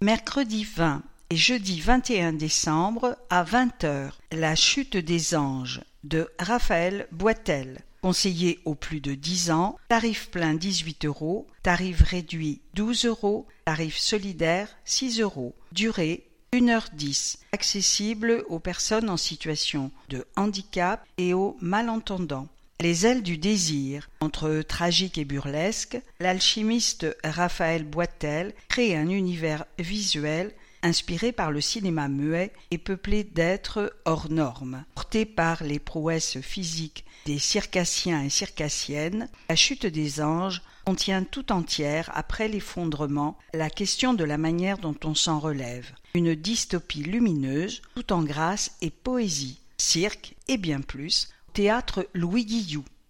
Mercredi 20 et jeudi 21 décembre à 20h, La chute des anges de Raphaël Boitel. Conseiller aux plus de 10 ans, tarif plein 18 €, tarif réduit 12 €, tarif solidaire 6 €. Durée 1h10. Accessible aux personnes en situation de handicap et aux malentendants. Les ailes du désir. Entre tragique et burlesque, l'alchimiste Raphaël Boitel crée un univers visuel inspiré par le cinéma muet et peuplé d'êtres hors normes. Porté par les prouesses physiques des circassiens et circassiennes, La chute des anges contient tout entière, après l'effondrement, la question de la manière dont on s'en relève. Une dystopie lumineuse, tout en grâce et poésie. Cirque et bien plus. Théâtre Louis Guillou.